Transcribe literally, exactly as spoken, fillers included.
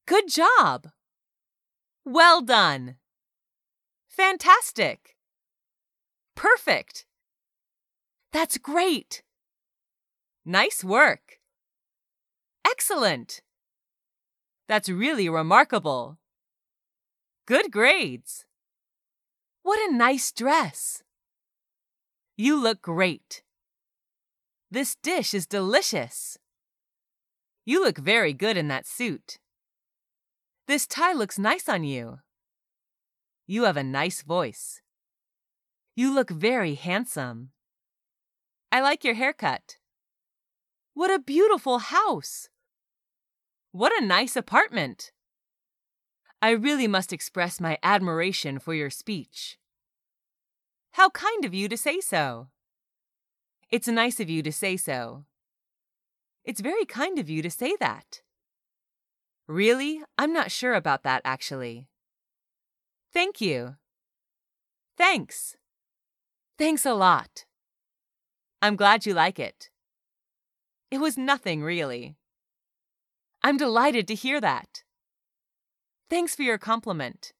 Good job! Well done! Fantastic! Perfect! That's great! Nice work! Excellent! That's really remarkable! Good grades! What a nice dress! You look great! This dish is delicious! You look very good in that suit. This tie looks nice on you. You have a nice voice. You look very handsome. I like your haircut. What a beautiful house! What a nice apartment! I really must express my admiration for your speech. How kind of you to say so. It's nice of you to say so. It's very kind of you to say that. Really, I'm not sure about that, actually. Thank you. Thanks. Thanks a lot. I'm glad you like it. It was nothing, really. I'm delighted to hear that. Thanks for your compliment.